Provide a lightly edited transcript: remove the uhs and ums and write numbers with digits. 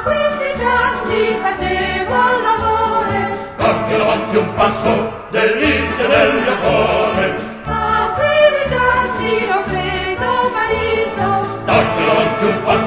15 anni facevo l'amore. Proprio avanti un passo dell'India del mio cuore. A 15 anni lo vedo marito. Proprio avanti un passo